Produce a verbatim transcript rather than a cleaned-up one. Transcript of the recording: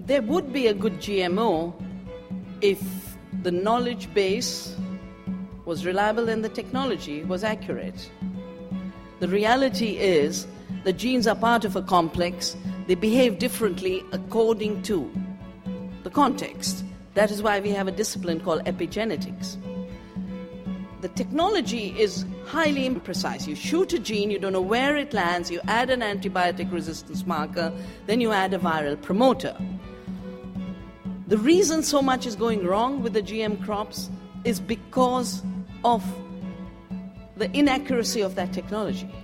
there would be a good G M O if the knowledge base was reliable and the technology was accurate. The reality is the genes are part of a complex. They behave differently according to the context. That is why we have a discipline called epigenetics. The technology is highly imprecise. You shoot a gene, you don't know where it lands, you add an antibiotic resistance marker, then you add a viral promoter. The reason so much is going wrong with the G M crops is because of the inaccuracy of that technology.